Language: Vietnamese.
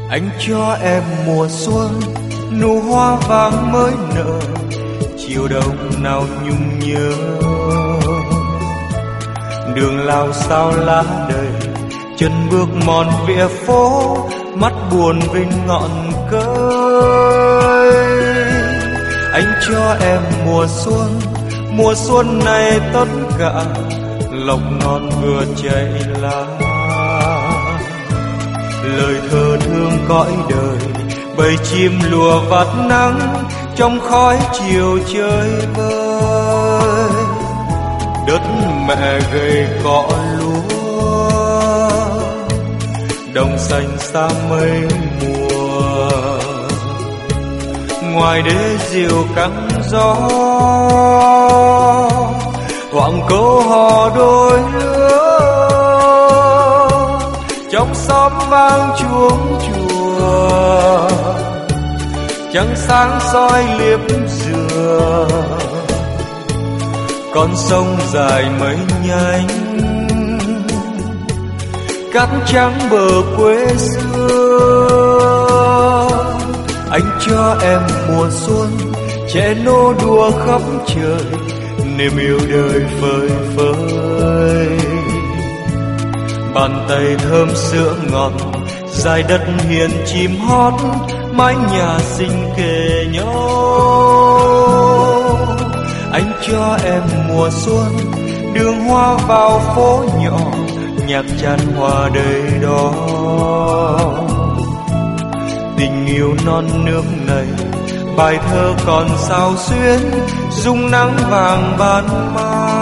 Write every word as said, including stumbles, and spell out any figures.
Anh cho em mùa xuân, nụ hoa vàng mới nở, chiều đông nào nhung nhớ. Đường lao sao lá đầy, chân bước mòn vỉa phố, mắt buồn vinh ngọn cây. Anh cho em mùa xuân, mùa xuân này tất cả lộc non vừa chảy lá. Lời thơ thương cõi đời, bầy chim lùa vạt nắng trong khói chiều chơi vơi. Đất mẹ gầy cỏ lúa, đồng xanh xa mây mùa. Ngoài đê diều căng gió, vọng câu hò đôi lứa. Trong xóm vang chuông chùa, trăng sáng soi liếp dừa. Con sông dài mấy nhánh, cát trắng bờ quê xưa. Anh cho em mùa xuân, trẻ nô đùa khắp trời, niềm yêu đời phơi phới. Bàn tay thơm sữa ngọt, dài đất hiền chim hót, mái nhà xinh kề nhau. Anh cho em mùa xuân, đường hoa vào phố nhỏ, nhạc tràn hòa đầy đó. Tình yêu non nước này, bài thơ còn sao xuyến, dung nắng vàng ban mai.